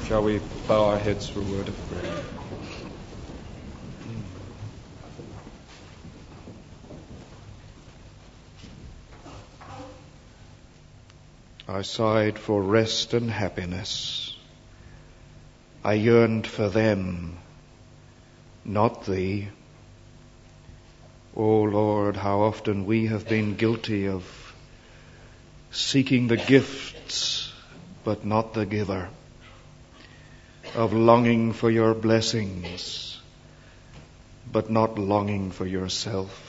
Shall we bow our heads for a word of prayer? I sighed for rest and happiness. I yearned for them, not thee. O Lord, how often we have been guilty of seeking the gifts, but not the giver, of longing for your blessings, but not longing for yourself.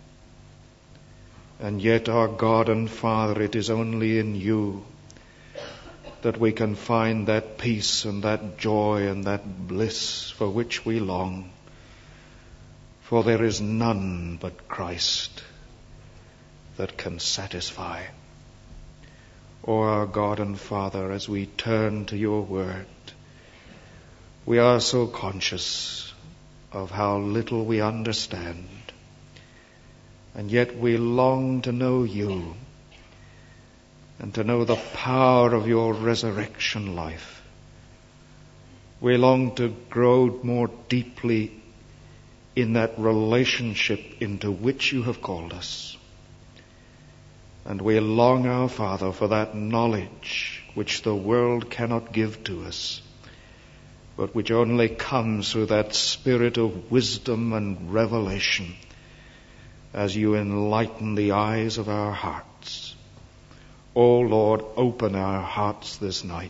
And yet, our God and Father, it is only in you that we can find that peace and that joy and that bliss for which we long. For there is none but Christ that can satisfy. O our God and Father, as we turn to your word, we are so conscious of how little we understand. And yet we long to know you and to know the power of your resurrection life. We long to grow more deeply in that relationship into which you have called us. And we long, our Father, for that knowledge which the world cannot give to us, but which only comes through that spirit of wisdom and revelation as you enlighten the eyes of our hearts. O Lord, open our hearts this night.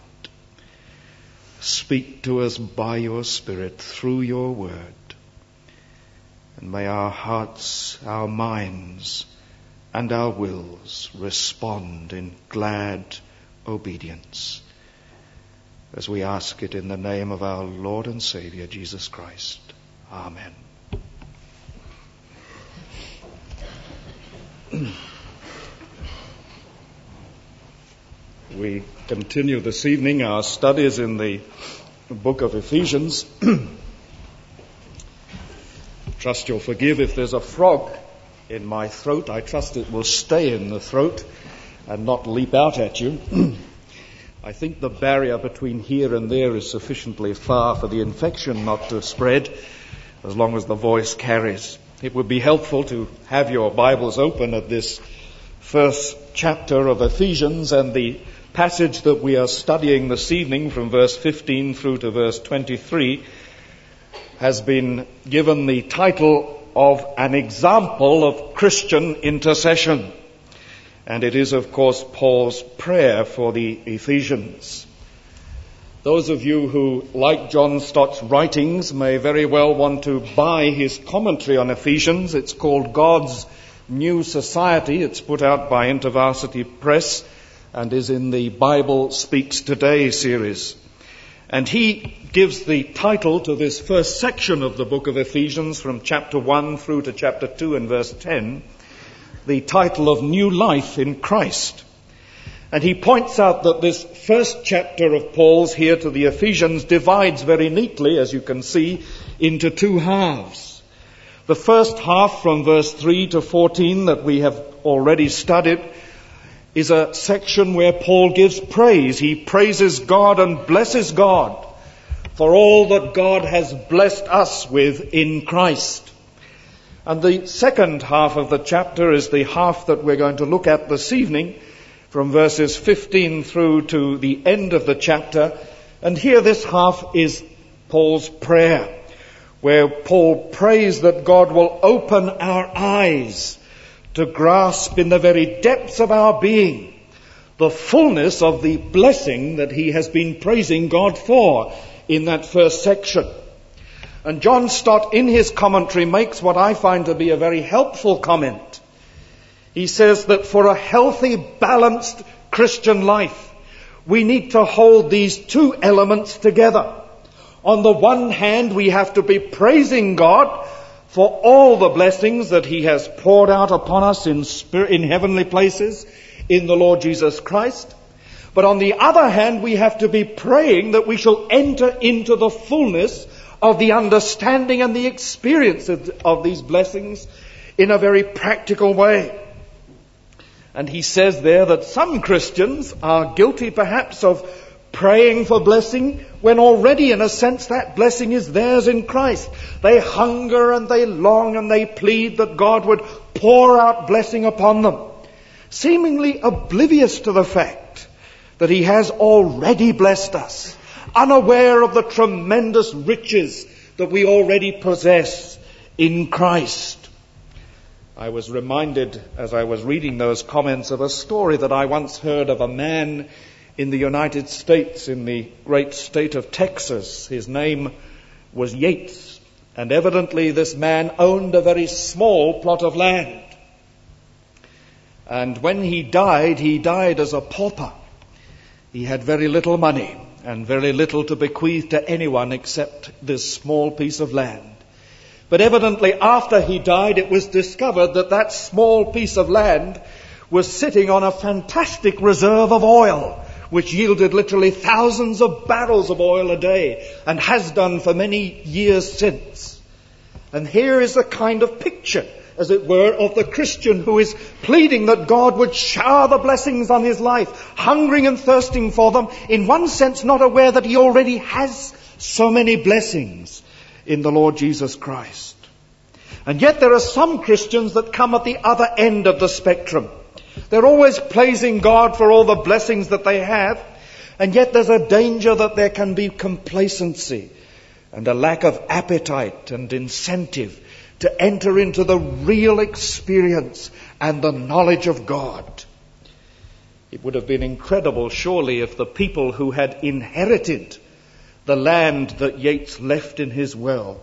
Speak to us by your Spirit through your word. And may our hearts, our minds, and our wills respond in glad obedience, as we ask it in the name of our Lord and Savior, Jesus Christ. Amen. We continue this evening our studies in the book of Ephesians. Trust you'll forgive if there's a frog in my throat. I trust it will stay in the throat and not leap out at you. I think the barrier between here and there is sufficiently far for the infection not to spread, as long as the voice carries. It would be helpful to have your Bibles open at this first chapter of Ephesians, and the passage that we are studying this evening from verse 15 through to verse 23 has been given the title of An Example of Christian Intercession. And it is, of course, Paul's prayer for the Ephesians. Those of you who, like John Stott's writings, may very well want to buy his commentary on Ephesians. It's called God's New Society. It's put out by InterVarsity Press and is in the Bible Speaks Today series. And he gives the title to this first section of the book of Ephesians from chapter 1 through to chapter 2 and verse 10, the title of New Life in Christ. And he points out that this first chapter of Paul's here to the Ephesians divides very neatly, as you can see, into two halves. The first half from verse 3 to 14 that we have already studied is a section where Paul gives praise. He praises God and blesses God for all that God has blessed us with in Christ. And the second half of the chapter is the half that we're going to look at this evening, from verses 15 through to the end of the chapter. And here this half is Paul's prayer, where Paul prays that God will open our eyes to grasp in the very depths of our being the fullness of the blessing that he has been praising God for in that first section. And John Stott in his commentary makes what I find to be a very helpful comment. He says that for a healthy, balanced Christian life, we need to hold these two elements together. On the one hand, we have to be praising God for all the blessings that he has poured out upon us in heavenly places in the Lord Jesus Christ. But on the other hand, we have to be praying that we shall enter into the fullness of the understanding and the experience of these blessings in a very practical way. And he says there that some Christians are guilty perhaps of praying for blessing when already, in a sense, that blessing is theirs in Christ. They hunger and they long and they plead that God would pour out blessing upon them, seemingly oblivious to the fact that He has already blessed us, unaware of the tremendous riches that we already possess in Christ. I was reminded, as I was reading those comments, of a story that I once heard of a man in the United States, in the great state of Texas. His name was Yates, and evidently this man owned a very small plot of land. And when he died as a pauper. He had very little money and very little to bequeath to anyone except this small piece of land. But evidently after he died, it was discovered that that small piece of land was sitting on a fantastic reserve of oil, which yielded literally thousands of barrels of oil a day, and has done for many years since. And here is a kind of picture, as it were, of the Christian who is pleading that God would shower the blessings on his life, hungering and thirsting for them, in one sense not aware that he already has so many blessings in the Lord Jesus Christ. And yet there are some Christians that come at the other end of the spectrum. They're always praising God for all the blessings that they have, and yet there's a danger that there can be complacency and a lack of appetite and incentive to enter into the real experience and the knowledge of God. It would have been incredible, surely, if the people who had inherited the land that Yates left in his will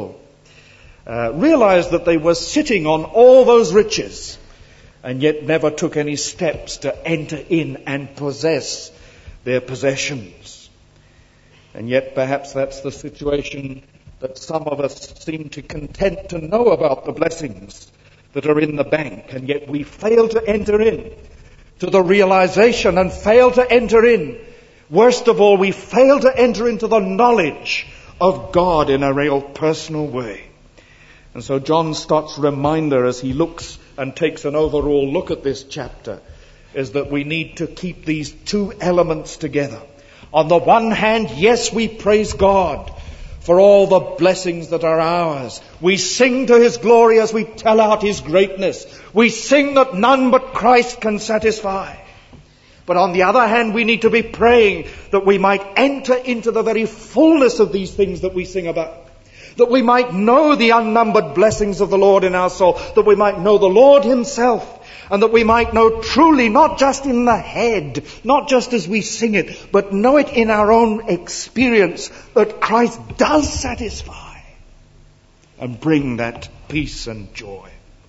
realized that they were sitting on all those riches and yet never took any steps to enter in and possess their possessions. And yet perhaps that's the situation that some of us seem to content to know about, the blessings that are in the bank, and yet we fail to enter in to the realization and fail to enter in. Worst of all, we fail to enter into the knowledge of God in a real personal way. And so John Stott's reminder as he looks and takes an overall look at this chapter is that we need to keep these two elements together. On the one hand, yes, we praise God for all the blessings that are ours. We sing to His glory as we tell out His greatness. We sing that none but Christ can satisfy. But on the other hand, we need to be praying that we might enter into the very fullness of these things that we sing about. That we might know the unnumbered blessings of the Lord in our soul. That we might know the Lord Himself. And that we might know truly, not just in the head, not just as we sing it, but know it in our own experience, that Christ does satisfy and bring that peace and joy.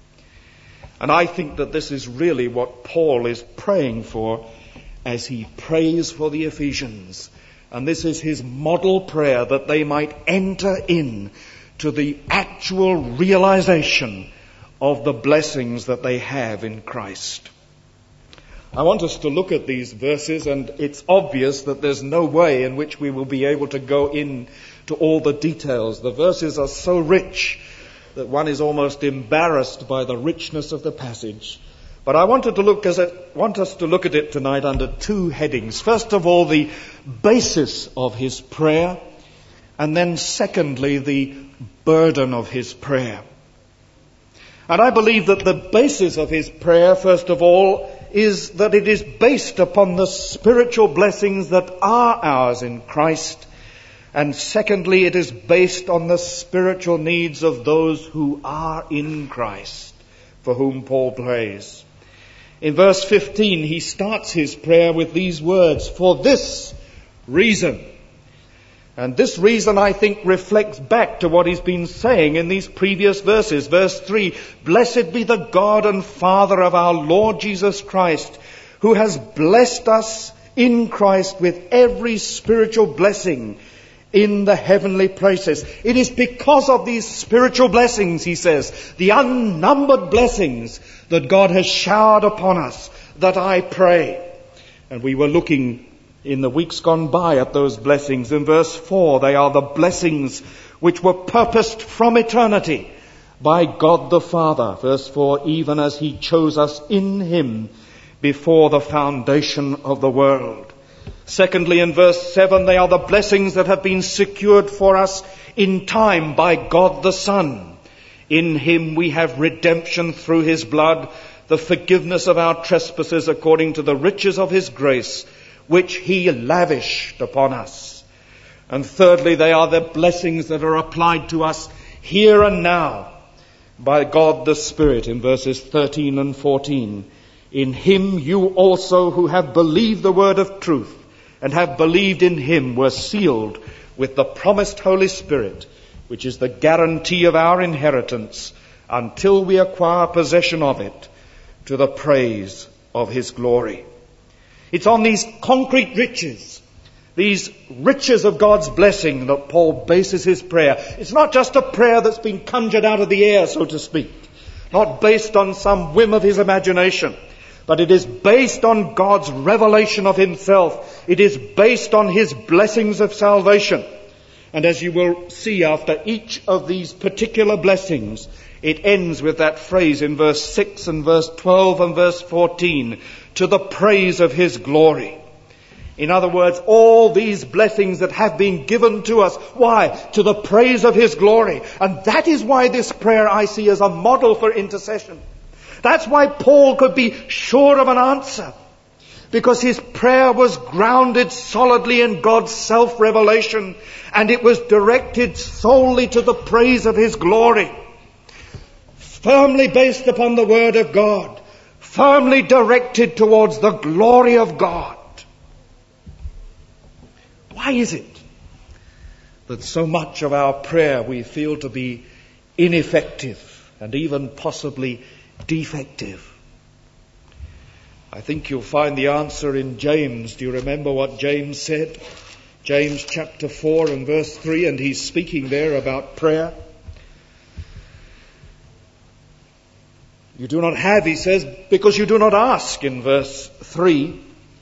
And I think that this is really what Paul is praying for as he prays for the Ephesians. And this is his model prayer, that they might enter in to the actual realization of the blessings that they have in Christ. I want us to look at these verses, and it's obvious that there's no way in which we will be able to go in to all the details. The verses are so rich that one is almost embarrassed by the richness of the passage. But I want us to look at it tonight under two headings. First of all, the basis of his prayer, and then secondly, the burden of his prayer. And I believe that the basis of his prayer, first of all, is that it is based upon the spiritual blessings that are ours in Christ. And secondly, it is based on the spiritual needs of those who are in Christ, for whom Paul prays. In verse 15, he starts his prayer with these words, "For this reason." And this reason, I think, reflects back to what he's been saying in these previous verses. Verse 3, "Blessed be the God and Father of our Lord Jesus Christ, who has blessed us in Christ with every spiritual blessing in the heavenly places." It is because of these spiritual blessings, he says, the unnumbered blessings that God has showered upon us, that I pray. And we were looking in the weeks gone by at those blessings. In verse 4, they are the blessings which were purposed from eternity by God the Father. Verse 4, "Even as He chose us in Him before the foundation of the world." Secondly, in verse 7, they are the blessings that have been secured for us in time by God the Son. In him we have redemption through his blood, the forgiveness of our trespasses according to the riches of his grace, which he lavished upon us. And thirdly, they are the blessings that are applied to us here and now by God the Spirit in verses 13 and 14. In him you also who have believed the word of truth and have believed in him were sealed with the promised Holy Spirit, which is the guarantee of our inheritance until we acquire possession of it to the praise of his glory. It's on these concrete riches, these riches of God's blessing, that Paul bases his prayer. It's not just a prayer that's been conjured out of the air, so to speak, not based on some whim of his imagination, but it is based on God's revelation of himself. It is based on his blessings of salvation. And as you will see after each of these particular blessings, it ends with that phrase in verse 6 and verse 12 and verse 14, to the praise of his glory. In other words, all these blessings that have been given to us, why? To the praise of his glory. And that is why this prayer I see as a model for intercession. That's why Paul could be sure of an answer, because his prayer was grounded solidly in God's self-revelation, and it was directed solely to the praise of his glory. Firmly based upon the Word of God, firmly directed towards the glory of God. Why is it that so much of our prayer we feel to be ineffective and even possibly defective? I think you'll find the answer in James. Do you remember what James said? James chapter 4 and verse 3, and he's speaking there about prayer. You do not have, he says, because you do not ask, in verse 2,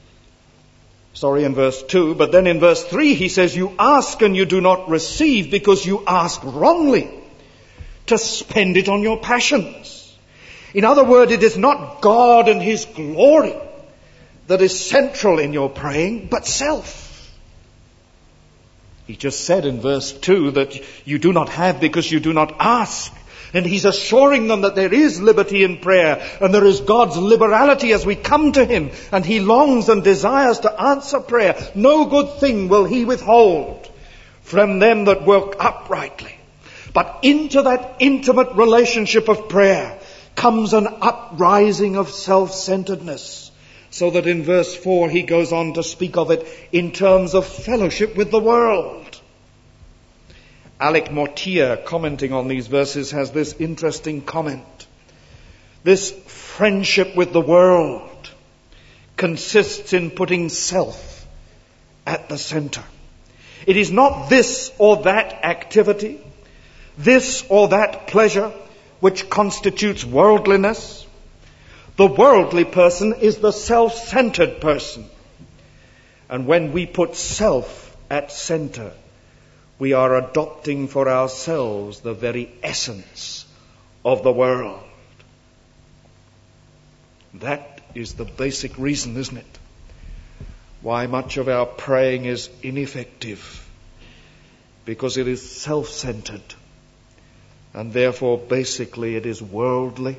but then in verse 3 he says, you ask and you do not receive because you ask wrongly to spend it on your passions. In other words, it is not God and his glory that is central in your praying, but self. He just said in verse 2 that you do not have because you do not ask. And he's assuring them that there is liberty in prayer and there is God's liberality as we come to him. And he longs and desires to answer prayer. No good thing will he withhold from them that work uprightly. But into that intimate relationship of prayer comes an uprising of self-centeredness. So that in verse 4 he goes on to speak of it in terms of fellowship with the world. Alec Mortier, commenting on these verses, has this interesting comment. This friendship with the world consists in putting self at the center. It is not this or that activity, this or that pleasure, which constitutes worldliness. The worldly person is the self-centered person. And when we put self at center, we are adopting for ourselves the very essence of the world. That is the basic reason, isn't it? Why much of our praying is ineffective. Because it is self-centered. And therefore, basically, it is worldly.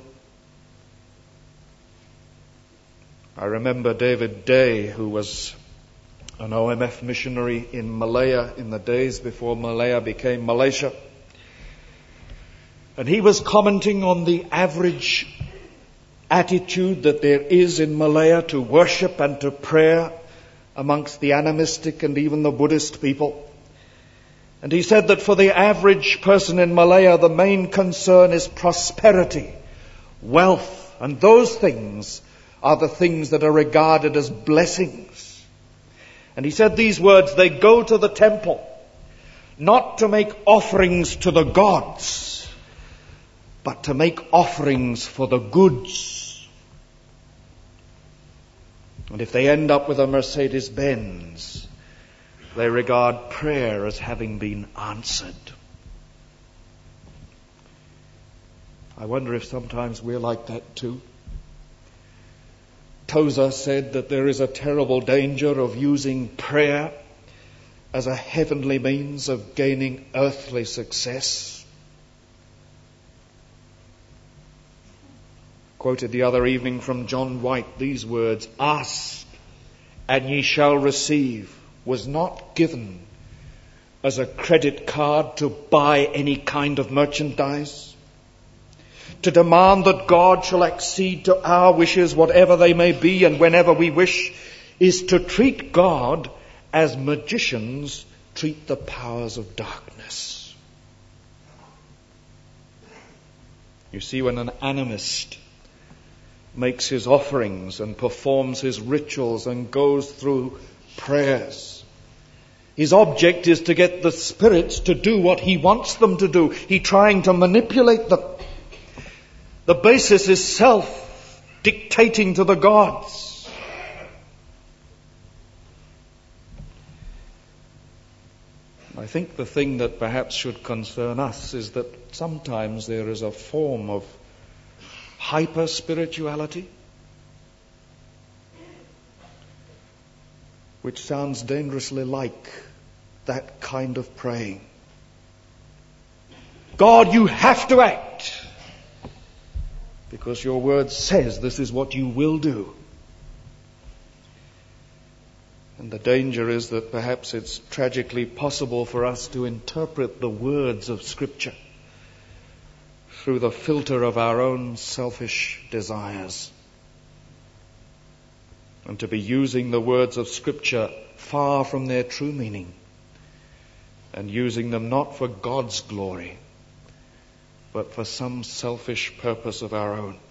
I remember David Day, who was an OMF missionary in Malaya in the days before Malaya became Malaysia. And he was commenting on the average attitude that there is in Malaya to worship and to prayer amongst the animistic and even the Buddhist people. And he said that for the average person in Malaya, the main concern is prosperity, wealth, and those things are the things that are regarded as blessings. And he said these words, they go to the temple, not to make offerings to the gods, but to make offerings for the goods. And if they end up with a Mercedes-Benz, they regard prayer as having been answered. I wonder if sometimes we're like that too. Tozer said that there is a terrible danger of using prayer as a heavenly means of gaining earthly success. Quoted the other evening from John White these words, "Ask and ye shall receive," was not given as a credit card to buy any kind of merchandise. To demand that God shall accede to our wishes, whatever they may be and whenever we wish, is to treat God as magicians treat the powers of darkness. You see, when an animist makes his offerings and performs his rituals and goes through prayers, his object is to get the spirits to do what he wants them to do. He's trying to manipulate them. The basis is self dictating to the gods. I think the thing that perhaps should concern us is that sometimes there is a form of hyper-spirituality which sounds dangerously like that kind of praying. God, you have to act because your word says this is what you will do. And the danger is that perhaps it's tragically possible for us to interpret the words of Scripture through the filter of our own selfish desires, and to be using the words of Scripture far from their true meaning, and using them not for God's glory, but for some selfish purpose of our own.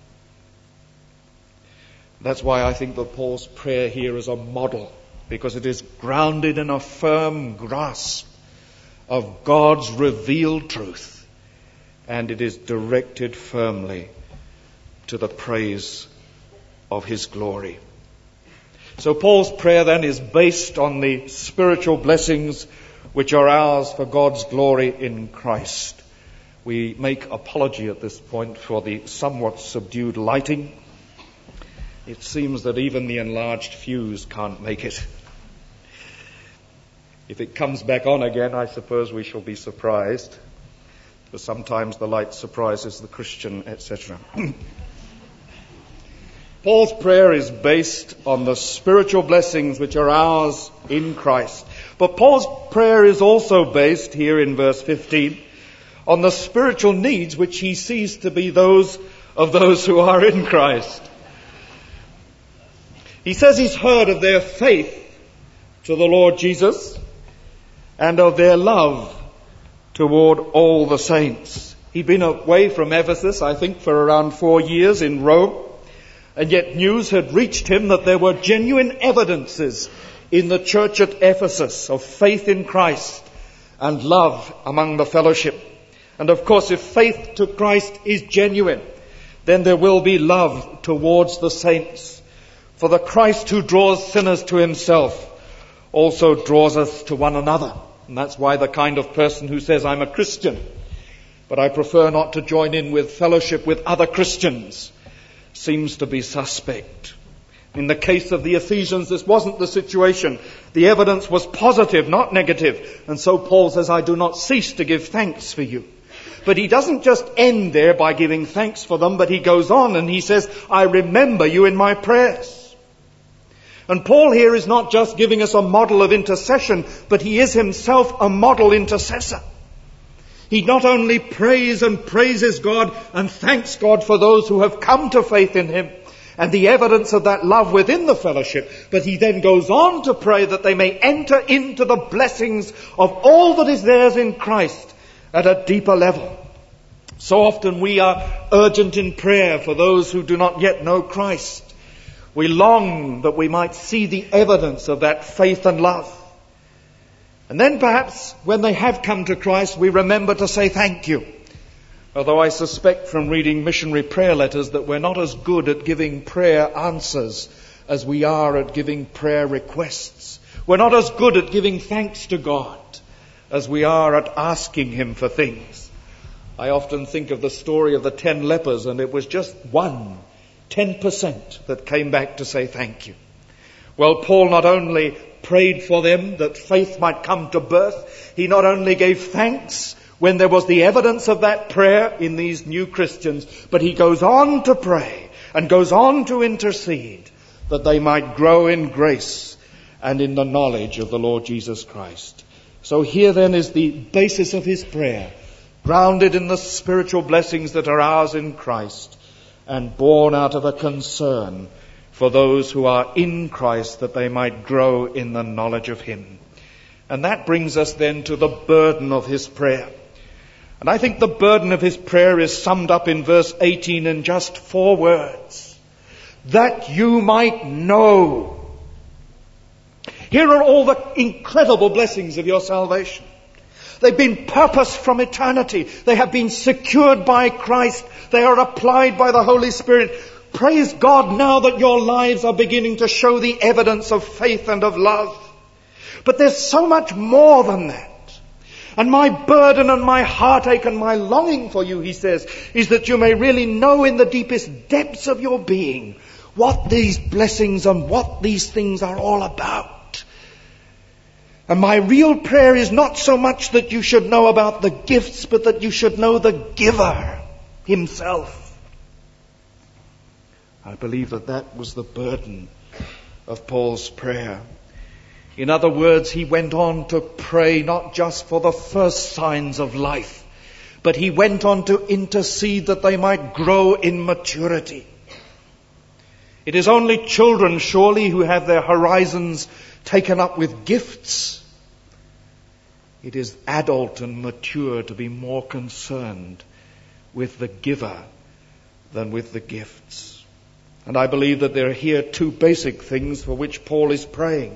That's why I think that Paul's prayer here is a model, because it is grounded in a firm grasp of God's revealed truth, and it is directed firmly to the praise of His glory. So Paul's prayer then is based on the spiritual blessings which are ours for God's glory in Christ. We make apology at this point for the somewhat subdued lighting. It seems that even the enlarged fuse can't make it. If it comes back on again, I suppose we shall be surprised, because sometimes the light surprises the Christian, etc. Paul's prayer is based on the spiritual blessings which are ours in Christ. But Paul's prayer is also based, here in verse 15, on the spiritual needs which he sees to be those of those who are in Christ. He says he's heard of their faith to the Lord Jesus and of their love toward all the saints. He'd been away from Ephesus, I think, for around 4 years in Rome. And yet news had reached him that there were genuine evidences in the church at Ephesus of faith in Christ and love among the fellowship. And of course, if faith to Christ is genuine, then there will be love towards the saints. For the Christ who draws sinners to himself also draws us to one another. And that's why the kind of person who says, I'm a Christian, but I prefer not to join in with fellowship with other Christians, seems to be suspect. In the case of the Ephesians, this wasn't the situation. The evidence was positive, not negative. And so Paul says, I do not cease to give thanks for you. But he doesn't just end there by giving thanks for them, but he goes on and he says, I remember you in my prayers. And Paul here is not just giving us a model of intercession, but he is himself a model intercessor. He not only prays and praises God and thanks God for those who have come to faith in him and the evidence of that love within the fellowship, but he then goes on to pray that they may enter into the blessings of all that is theirs in Christ at a deeper level. So often we are urgent in prayer for those who do not yet know Christ. We long that we might see the evidence of that faith and love. And then perhaps when they have come to Christ, we remember to say thank you. Although I suspect from reading missionary prayer letters that we're not as good at giving prayer answers as we are at giving prayer requests. We're not as good at giving thanks to God as we are at asking him for things. I often think of the story of the 10 lepers, and it was just one 10% that came back to say thank you. Well, Paul not only prayed for them that faith might come to birth, he not only gave thanks when there was the evidence of that prayer in these new Christians, but he goes on to pray and goes on to intercede that they might grow in grace and in the knowledge of the Lord Jesus Christ. So here then is the basis of his prayer, grounded in the spiritual blessings that are ours in Christ and born out of a concern for those who are in Christ, that they might grow in the knowledge of him. And that brings us then to the burden of his prayer. And I think the burden of his prayer is summed up in verse 18 in just 4 words. That you might know. Here are all the incredible blessings of your salvation. They've been purposed from eternity. They have been secured by Christ. They are applied by the Holy Spirit. Praise God now that your lives are beginning to show the evidence of faith and of love. But there's so much more than that. And my burden and my heartache and my longing for you, he says, is that you may really know in the deepest depths of your being what these blessings and what these things are all about. And my real prayer is not so much that you should know about the gifts, but that you should know the giver himself. I believe that was the burden of Paul's prayer. In other words, he went on to pray not just for the first signs of life, but he went on to intercede that they might grow in maturity. It is only children, surely, who have their horizons taken up with gifts. It is adult and mature to be more concerned with the giver than with the gifts. And I believe that there are here 2 basic things for which Paul is praying.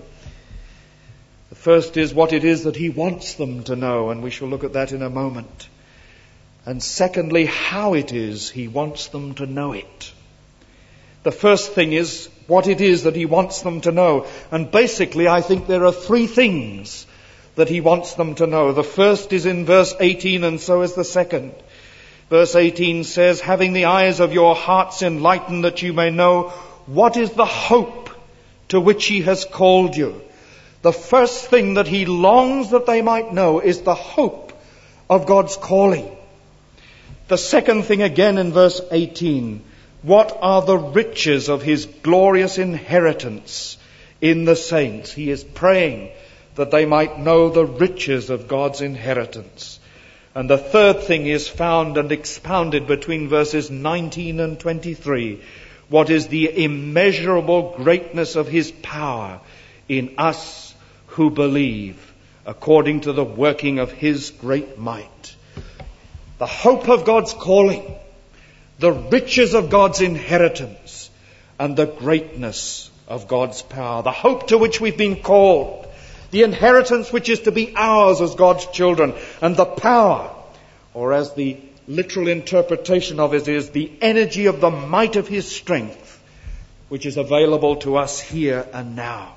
The first is what it is that he wants them to know, and we shall look at that in a moment. And secondly, how it is he wants them to know it. The first thing is what it is that he wants them to know. And basically, I think there are 3 things that he wants them to know. The first is in verse 18, and so is the second. Verse 18 says, having the eyes of your hearts enlightened, that you may know what is the hope to which he has called you. The first thing that he longs that they might know is the hope of God's calling. The second thing again in verse 18, what are the riches of his glorious inheritance in the saints? He is praying that they might know the riches of God's inheritance. And the third thing is found and expounded between verses 19 and 23. What is the immeasurable greatness of his power in us who believe, according to the working of his great might. The hope of God's calling, the riches of God's inheritance, and the greatness of God's power. The hope to which we've been called, the inheritance which is to be ours as God's children, and the power, or as the literal interpretation of it is, the energy of the might of his strength, which is available to us here and now.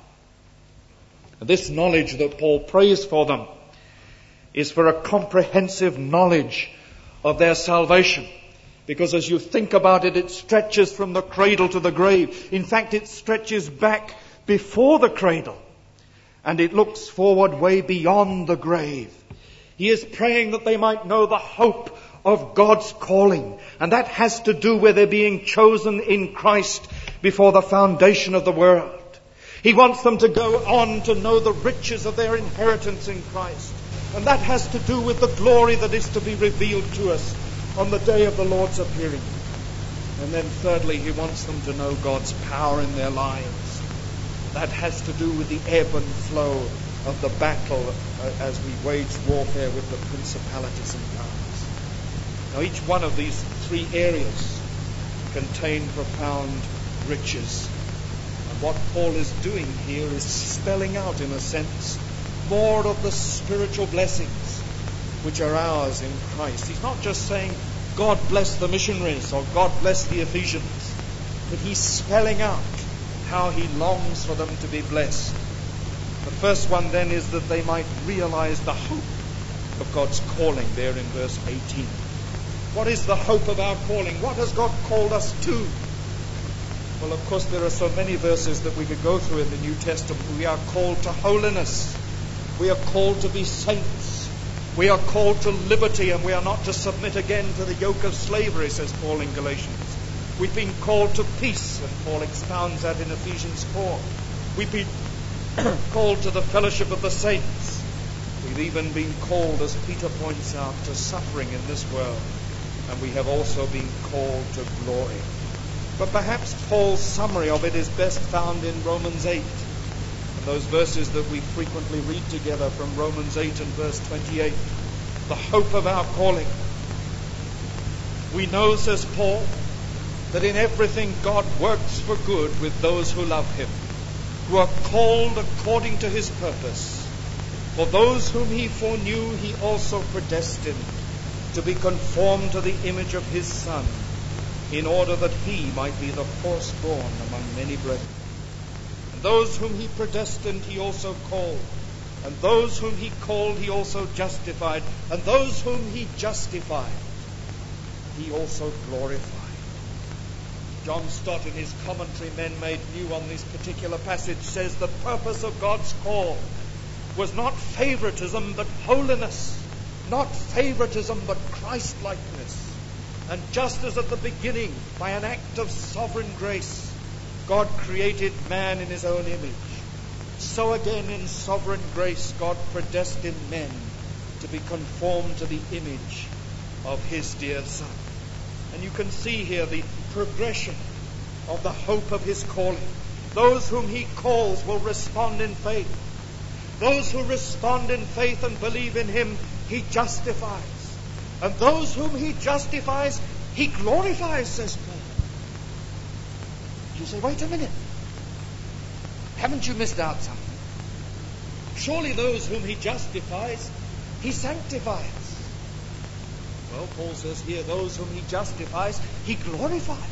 This knowledge that Paul prays for them is for a comprehensive knowledge of their salvation. Because as you think about it, it stretches from the cradle to the grave. In fact, it stretches back before the cradle. And it looks forward way beyond the grave. He is praying that they might know the hope of God's calling. And that has to do with their being chosen in Christ before the foundation of the world. He wants them to go on to know the riches of their inheritance in Christ. And that has to do with the glory that is to be revealed to us on the day of the Lord's appearing. And then thirdly, he wants them to know God's power in their lives. That has to do with the ebb and flow of the battle as we wage warfare with the principalities and powers. Now, each one of these 3 areas contain profound riches. What Paul is doing here is spelling out, in a sense, more of the spiritual blessings which are ours in Christ. He's not just saying, God bless the missionaries or God bless the Ephesians, but he's spelling out how he longs for them to be blessed. The first one then is that they might realize the hope of God's calling there in verse 18. What is the hope of our calling? What has God called us to? Well, of course, there are so many verses that we could go through in the New Testament. We are called to holiness. We are called to be saints. We are called to liberty, and we are not to submit again to the yoke of slavery, says Paul in Galatians. We've been called to peace, and Paul expounds that in Ephesians 4. We've been called to the fellowship of the saints. We've even been called, as Peter points out, to suffering in this world. And we have also been called to glory. But perhaps Paul's summary of it is best found in Romans 8. And those verses that we frequently read together from Romans 8 and verse 28. The hope of our calling. We know, says Paul, that in everything God works for good with those who love him, who are called according to his purpose. For those whom he foreknew, he also predestined to be conformed to the image of his Son, in order that he might be the firstborn among many brethren. And those whom he predestined, he also called. And those whom he called, he also justified. And those whom he justified, he also glorified. John Stott, in his commentary, Men Made New, on this particular passage, says the purpose of God's call was not favoritism, but holiness. Not favoritism, but Christ-likeness. And just as at the beginning, by an act of sovereign grace, God created man in his own image, so again in sovereign grace, God predestined men to be conformed to the image of his dear Son. And you can see here the progression of the hope of his calling. Those whom he calls will respond in faith. Those who respond in faith and believe in him, he justifies. And those whom he justifies, he glorifies, says Paul. You say, wait a minute. Haven't you missed out something? Surely those whom he justifies, he sanctifies. Well, Paul says here, those whom he justifies, he glorifies.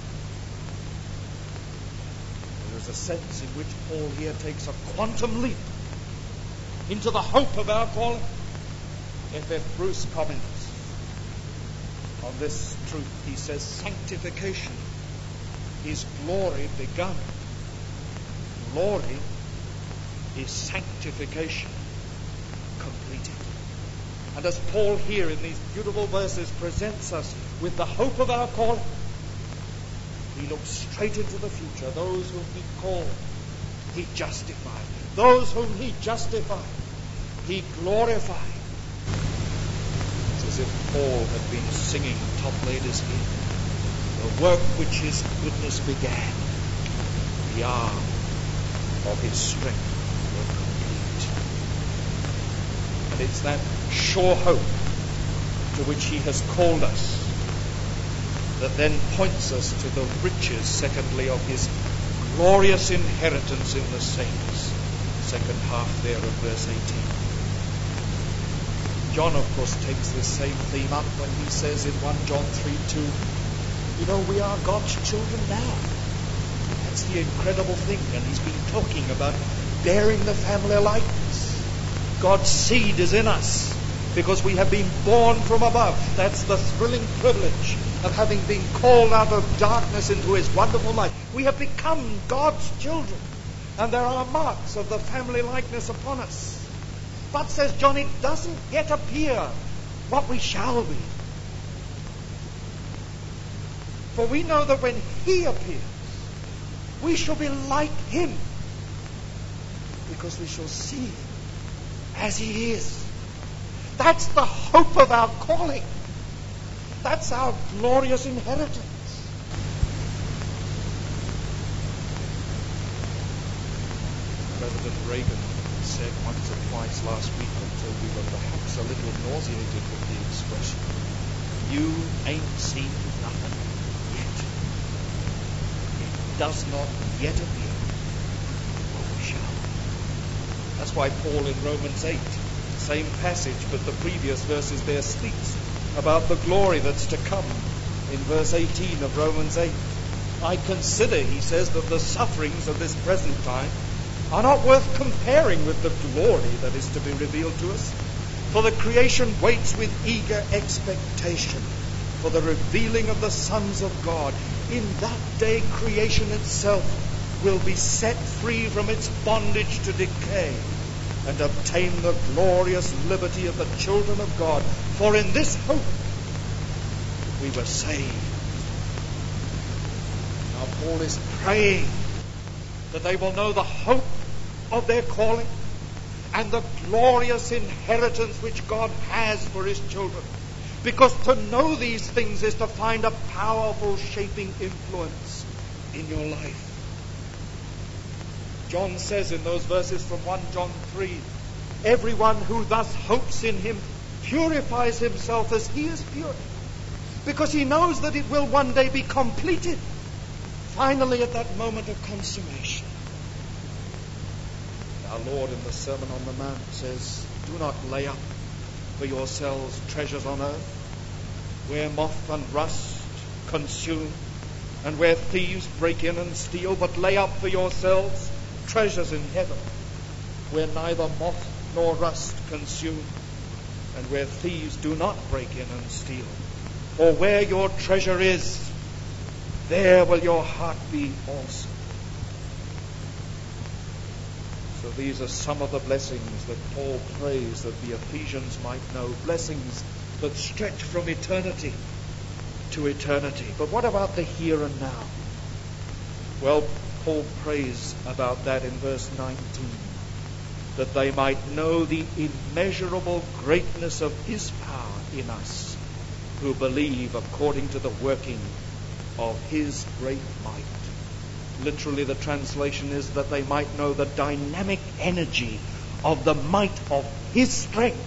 There is a sense in which Paul here takes a quantum leap into the hope of our calling. F.F. Bruce comments on this truth. He says, sanctification is glory begun. Glory is sanctification completed. And as Paul here in these beautiful verses presents us with the hope of our calling, he looks straight into the future. Those whom he called, he justified. Those whom he justified, he glorified. It's as if Paul had been singing top ladder's hymn. The work which his goodness began, the arm of his strength will complete. And it's that sure hope to which he has called us that then points us to the riches, secondly, of his glorious inheritance in the saints. Second half there of verse 18. John, of course, takes this same theme up when he says in 1 John 3:2, you know, we are God's children now. That's the incredible thing. And he's been talking about bearing the family likeness. God's seed is in us because we have been born from above. That's the thrilling privilege of having been called out of darkness into his wonderful light. We have become God's children. And there are marks of the family likeness upon us. But, says John, it doesn't yet appear what we shall be. For we know that when he appears, we shall be like him, because we shall see him as he is. That's the hope of our calling. That's our glorious inheritance. President Reagan said once or twice last week until we were perhaps a little nauseated with the expression, you ain't seen nothing yet. It does not yet appear what we shall. That's why Paul in Romans 8, same passage, but the previous verses there, speaks about the glory that's to come in verse 18 of Romans 8. I consider, he says, that the sufferings of this present time are not worth comparing with the glory that is to be revealed to us. For the creation waits with eager expectation for the revealing of the sons of God. In that day, creation itself will be set free from its bondage to decay and obtain the glorious liberty of the children of God. For in this hope we were saved. Now Paul is praying that they will know the hope of their calling and the glorious inheritance which God has for his children. Because to know these things is to find a powerful shaping influence in your life. John says in those verses from 1 John 3, everyone who thus hopes in him purifies himself as he is pure, because he knows that it will one day be completed, finally at that moment of consummation. Our Lord in the Sermon on the Mount says, do not lay up for yourselves treasures on earth, where moth and rust consume, and where thieves break in and steal, but lay up for yourselves treasures in heaven, where neither moth nor rust consume, and where thieves do not break in and steal. For where your treasure is, there will your heart be also. So these are some of the blessings that Paul prays that the Ephesians might know, blessings that stretch from eternity to eternity. But what about the here and now? Well, Paul prays about that in verse 19, that they might know the immeasurable greatness of his power in us, who believe according to the working of his great might. Literally, the translation is that they might know the dynamic energy of the might of his strength.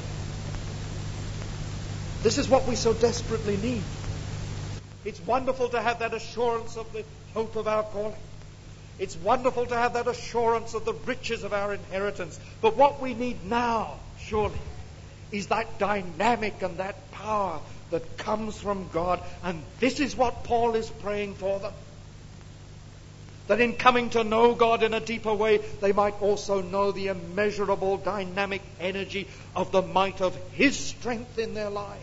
This is what we so desperately need. It's wonderful to have that assurance of the hope of our calling. It's wonderful to have that assurance of the riches of our inheritance. But what we need now, surely, is that dynamic and that power that comes from God. And this is what Paul is praying for them. That in coming to know God in a deeper way, they might also know the immeasurable dynamic energy of the might of his strength in their lives.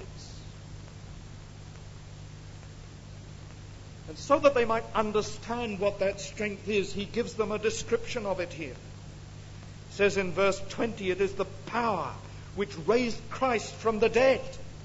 And so that they might understand what that strength is, he gives them a description of it here. It says in verse 20, it is the power which raised Christ from the dead.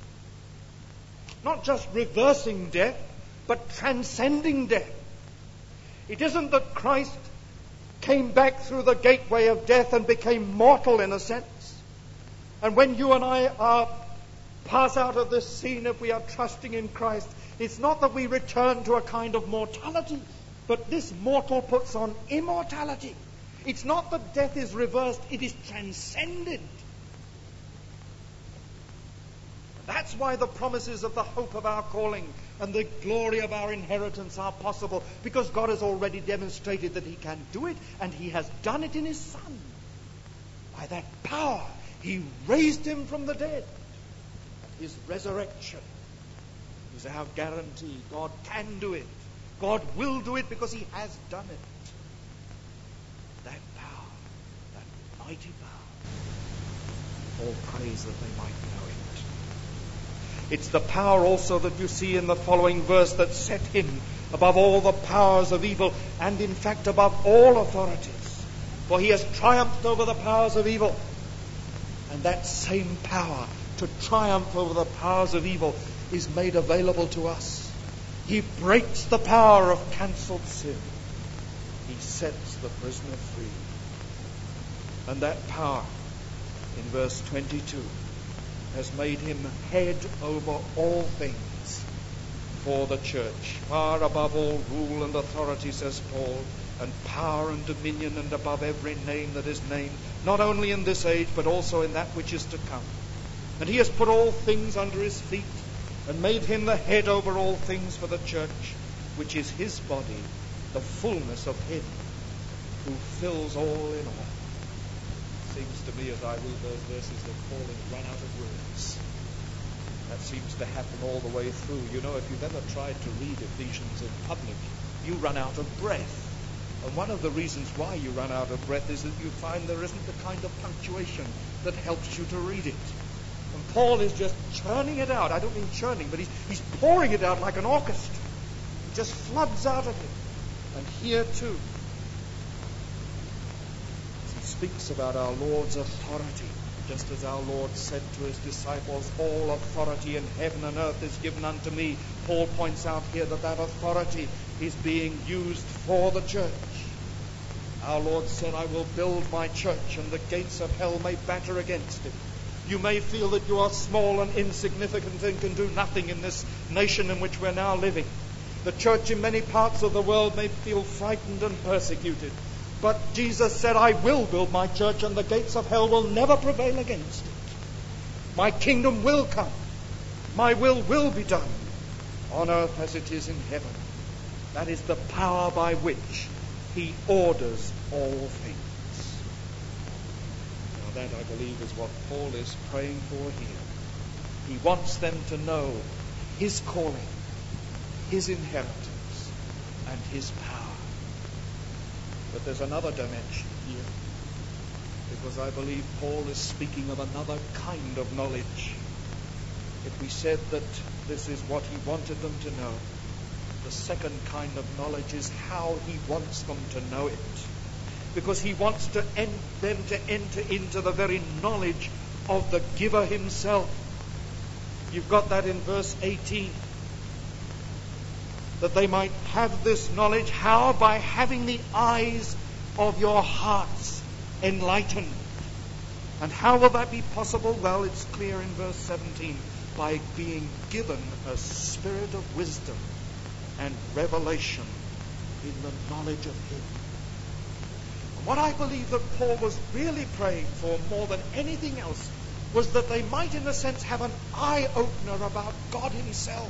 Not just reversing death, but transcending death. It isn't that Christ came back through the gateway of death and became mortal in a sense. And when you and I pass out of this scene, if we are trusting in Christ, it's not that we return to a kind of mortality, but this mortal puts on immortality. It's not that death is reversed, it is transcended. That's why the promises of the hope of our calling and the glory of our inheritance are possible, because God has already demonstrated that he can do it, and he has done it in his Son. By that power, he raised him from the dead. His resurrection is our guarantee. God can do it. God will do it because he has done it. That power, that mighty power, all praise that they might know it. It's the power also that you see in the following verse that set him above all the powers of evil, and in fact above all authorities. For he has triumphed over the powers of evil. And that same power to triumph over the powers of evil is made available to us. He breaks the power of cancelled sin. He sets the prisoner free. And that power, in verse 22, has made him head over all things for the church, far above all rule and authority, says Paul, and power and dominion, and above every name that is named, not only in this age, but also in that which is to come. And he has put all things under his feet, and made him the head over all things for the church, which is his body, the fullness of him who fills all in all. Seems to me, as I read those verses, that Paul has run out of words. That seems to happen all the way through. You know, if you've ever tried to read Ephesians in public, you run out of breath. And one of the reasons why you run out of breath is that you find there isn't the kind of punctuation that helps you to read it. And Paul is just churning it out. I don't mean churning, but he's pouring it out like an orchestra. It just floods out of him. And here too, he speaks about our Lord's authority. Just as our Lord said to his disciples, all authority in heaven and earth is given unto me. Paul points out here that authority is being used for the church. Our Lord said, I will build my church, and the gates of hell may batter against it. You may feel that you are small and insignificant and can do nothing in this nation in which we're now living. The church in many parts of the world may feel frightened and persecuted. But Jesus said, I will build my church, and the gates of hell will never prevail against it. My kingdom will come. My will be done on earth as it is in heaven. That is the power by which he orders all things. Now that, I believe, is what Paul is praying for here. He wants them to know his calling, his inheritance, and his power. But there's another dimension here, because I believe Paul is speaking of another kind of knowledge. If we said that this is what he wanted them to know, the second kind of knowledge is how he wants them to know it. Because he wants them to enter into the very knowledge of the giver himself. You've got that in verse 18. That they might have this knowledge. How? By having the eyes of your hearts enlightened. And how will that be possible? Well, it's clear in verse 17. By being given a spirit of wisdom and revelation in the knowledge of him. And what I believe that Paul was really praying for more than anything else was that they might, in a sense, have an eye-opener about God himself.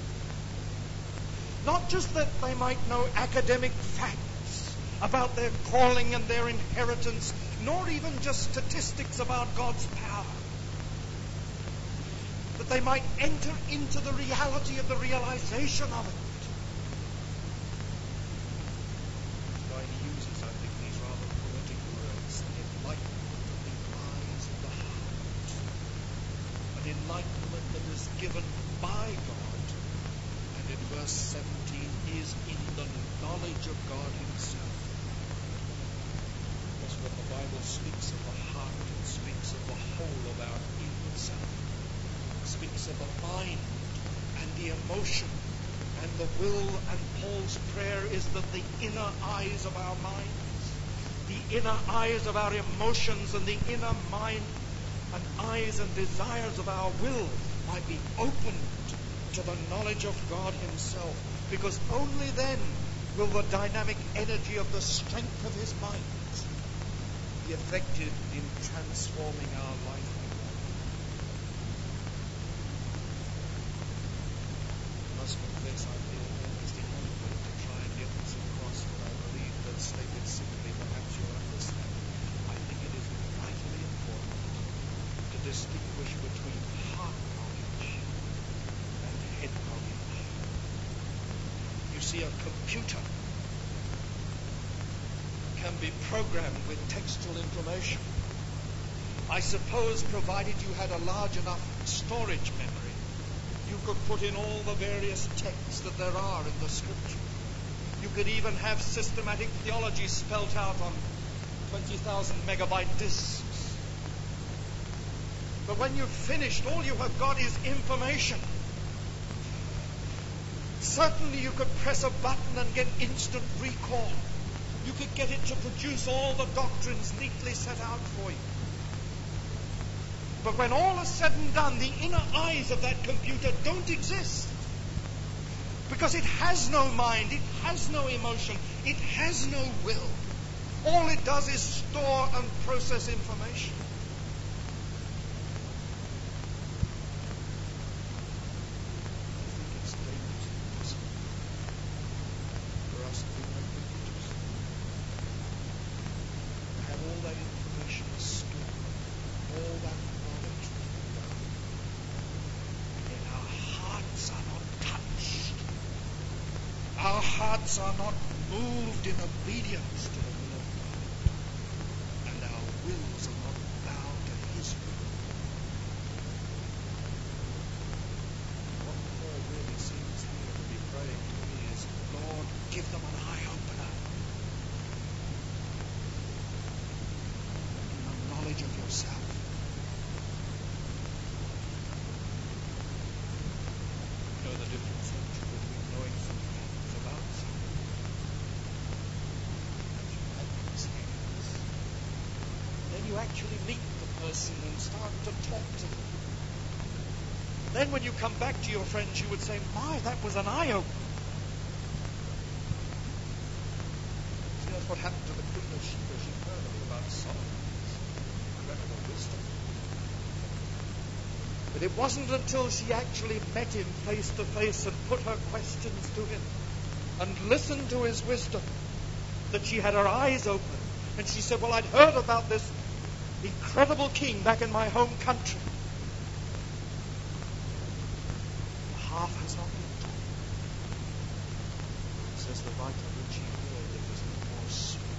Not just that they might know academic facts about their calling and their inheritance, nor even just statistics about God's power. That they might enter into the reality of the realization of it. That's why he uses, I think, these rather poetic words, enlightenment of the eyes of the heart. An enlightenment that is given by God. And in verse 17 is in the knowledge of God himself. That's what the Bible speaks of the heart. It speaks of the whole of our inner self. It speaks of the mind and the emotion and the will. And Paul's prayer is that the inner eyes of our minds, the inner eyes of our emotions, and the inner mind and eyes and desires of our will might be opened to the knowledge of God himself, because only then will the dynamic energy of the strength of his mind be effective in transforming our life. I must confess, I feel almost inadequate to try and get this across, but I believe that stated simply, perhaps you'll understand. I think it is vitally important to distinguish between heart knowledge and head knowledge. You see, a computer can be programmed with textual information. I suppose, provided you had a large enough storage memory, you could put in all the various texts that there are in the Scripture. You could even have systematic theology spelt out on 20,000 megabyte disks. But when you've finished, all you have got is information. Certainly you could press a button and get instant recall. You could get it to produce all the doctrines neatly set out for you. But when all is said and done, the inner eyes of that computer don't exist. Because it has no mind, it has no emotion, it has no will. All it does is store and process information. Are not moved in obedience to the will of God, and our wills are not bound to his will. actually meet the person and start to talk to them. Then when you come back to your friends, you would say, my, that was an eye-opener. See, that's what happened to the Queen of Sheba. She heard all about Solomon's incredible wisdom. But it wasn't until she actually met him face to face and put her questions to him and listened to his wisdom that she had her eyes open. And she said, well, I'd heard about this incredible king back in my home country. Half has not been told. Says the writer, when she heard it was more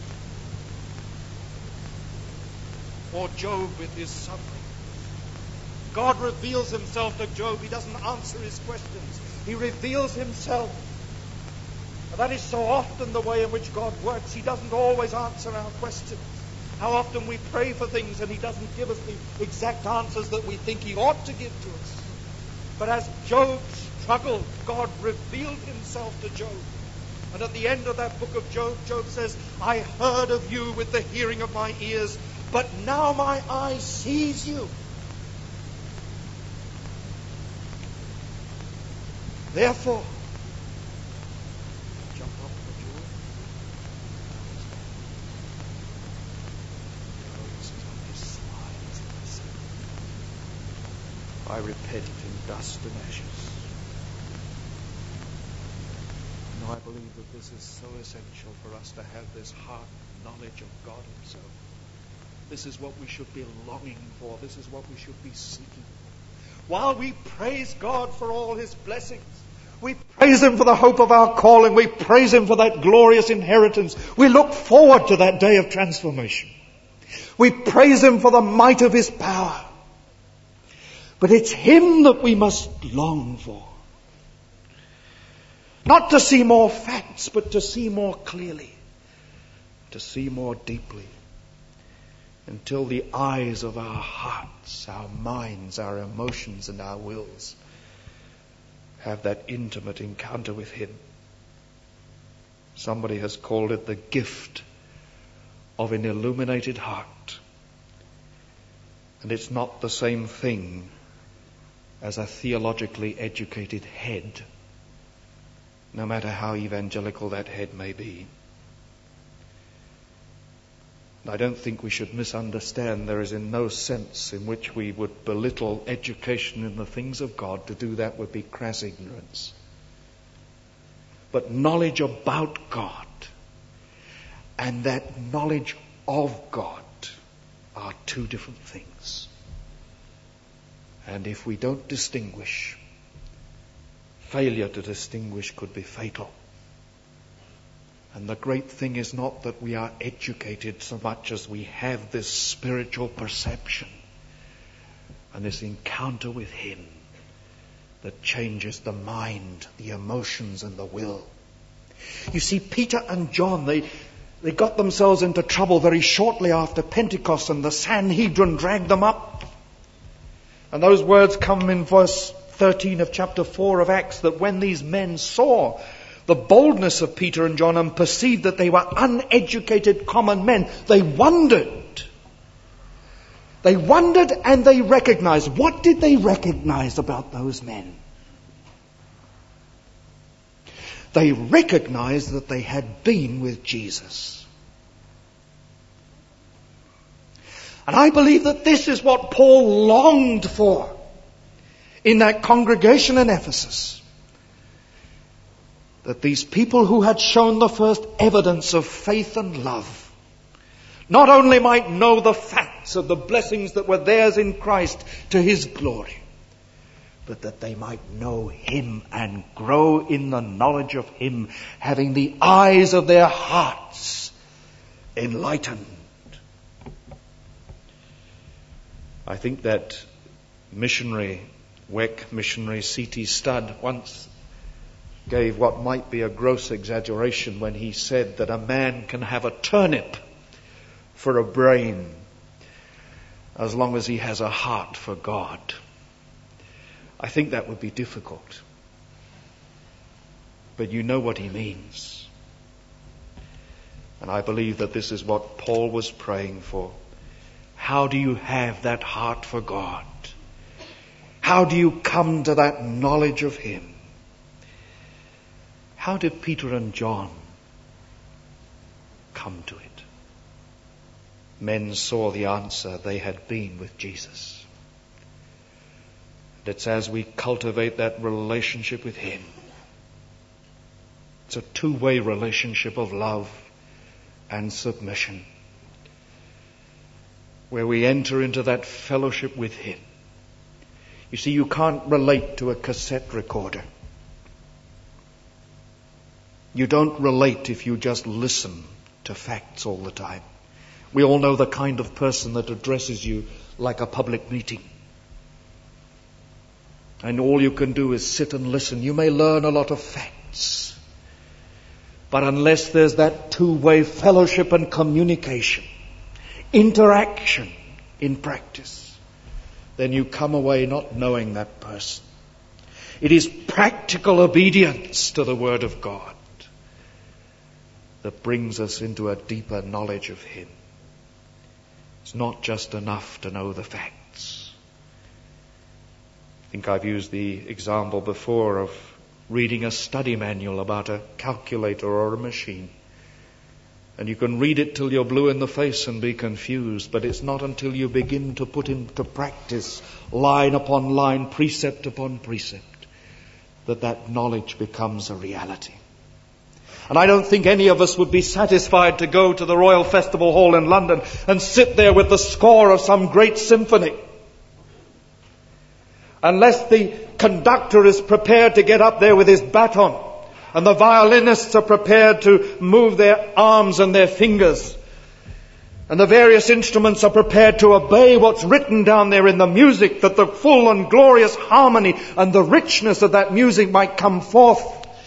sweet. Or Job with his suffering. God reveals himself to Job. He doesn't answer his questions. He reveals himself. And that is so often the way in which God works. He doesn't always answer our questions. How often we pray for things and he doesn't give us the exact answers that we think he ought to give to us. But as Job struggled, God revealed himself to Job. And at the end of that book of Job, Job says, I heard of you with the hearing of my ears, but now my eye sees you. Therefore, jump up for joy. I repent in dust and ashes. And I believe that this is so essential for us to have this heart knowledge of God himself. This is what we should be longing for. This is what we should be seeking for. While we praise God for all his blessings, we praise him for the hope of our calling, we praise him for that glorious inheritance, we look forward to that day of transformation. We praise him for the might of his power. But it's him that we must long for. Not to see more facts, but to see more clearly, to see more deeply, until the eyes of our hearts, our minds, our emotions and our wills have that intimate encounter with him. Somebody has called it the gift of an illuminated heart. And it's not the same thing as a theologically educated head, no matter how evangelical that head may be. I don't think we should misunderstand. There is in no sense in which we would belittle education in the things of God. To do that would be crass ignorance. But knowledge about God and that knowledge of God are two different things. And if we don't distinguish, failure to distinguish could be fatal. And the great thing is not that we are educated so much as we have this spiritual perception and this encounter with him that changes the mind, the emotions and the will. You see, Peter and John, they got themselves into trouble very shortly after Pentecost, and the Sanhedrin dragged them up. And those words come in verse 13 of chapter 4 of Acts, that when these men saw the boldness of Peter and John and perceived that they were uneducated common men, they wondered. They wondered and they recognized. What did they recognize about those men? They recognized that they had been with Jesus. And I believe that this is what Paul longed for in that congregation in Ephesus. That these people who had shown the first evidence of faith and love not only might know the facts of the blessings that were theirs in Christ to his glory, but that they might know him and grow in the knowledge of him, having the eyes of their hearts enlightened. I think that WEC missionary C.T. Studd once gave what might be a gross exaggeration when he said that a man can have a turnip for a brain as long as he has a heart for God. I think that would be difficult. But you know what he means. And I believe that this is what Paul was praying for. how do you have that heart for God? How do you come to that knowledge of Him? How did Peter and John come to it? Men saw the answer. They had been with Jesus. And it's as we cultivate that relationship with Him. It's a two-way relationship of love and submission, where we enter into that fellowship with Him. You see, you can't relate to a cassette recorder. You don't relate if you just listen to facts all the time. We all know the kind of person that addresses you like a public meeting. And all you can do is sit and listen. You may learn a lot of facts. But unless there's that two-way fellowship and communication, interaction in practice, then you come away not knowing that person. It is practical obedience to the Word of God that brings us into a deeper knowledge of Him. It's not just enough to know the facts. I think I've used the example before of reading a study manual about a calculator or a machine. And you can read it till you're blue in the face and be confused, but it's not until you begin to put into practice, line upon line, precept upon precept, that that knowledge becomes a reality. And I don't think any of us would be satisfied to go to the Royal Festival Hall in London and sit there with the score of some great symphony, unless the conductor is prepared to get up there with his baton and the violinists are prepared to move their arms and their fingers and the various instruments are prepared to obey what's written down there in the music, that the full and glorious harmony and the richness of that music might come forth.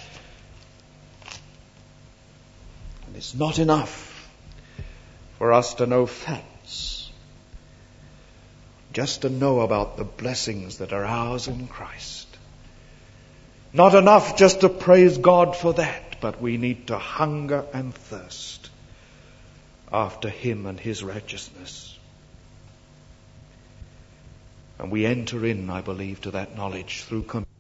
And it's not enough for us to know facts, just to know about the blessings that are ours in Christ. Not enough just to praise God for that, but we need to hunger and thirst after Him and His righteousness. And we enter in, I believe, to that knowledge through